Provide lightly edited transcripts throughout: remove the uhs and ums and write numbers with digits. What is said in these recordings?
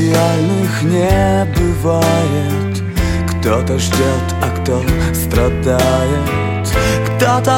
идеальных не бывает. Кто-то ждет, а кто страдает, кто-то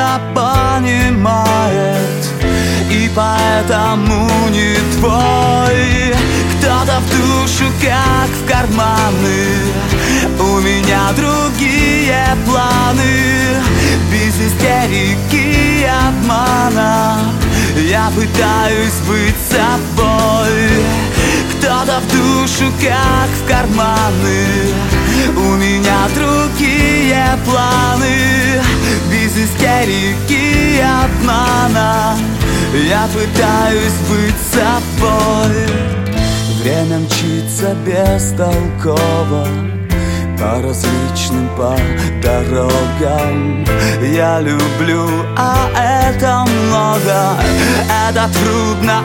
недопонимает, и поэтому не твой. Кто-то в душу, как в карманы, у меня другие планы. Без истерики и обмана я пытаюсь быть собой. Кто-то в душу, как в карманы, у меня другие планы. Без истерики и обмана я пытаюсь быть собой. Время мчится бестолково по различным дорогам. Я люблю, а это много. Это трудно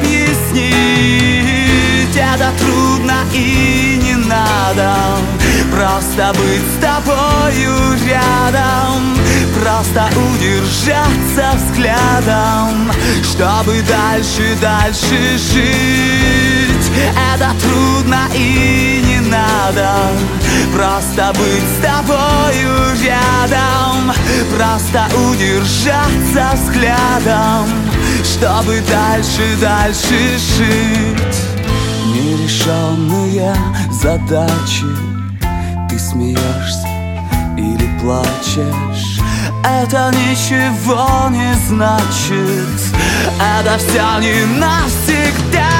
объяснить, это трудно и не надо. Просто быть с тобою рядом, просто удержаться взглядом, чтобы дальше жить. Это трудно и не надо. Просто быть с тобою рядом, просто удержаться взглядом, чтобы дальше жить. Нерешенные задачи, ты смеешься или плачешь, это ничего не значит, это все не навсегда.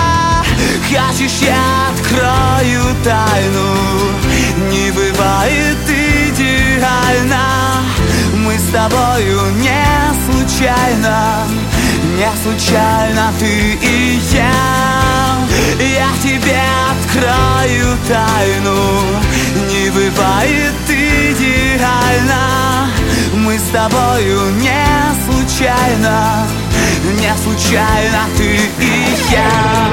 Хочешь, я открою тайну, не бывает идеально. Мы с тобою не случайно, не случайно ты и я. Я тебе открою тайну, не бывает идеально. Мы с тобою не случайно, не случайно ты и я.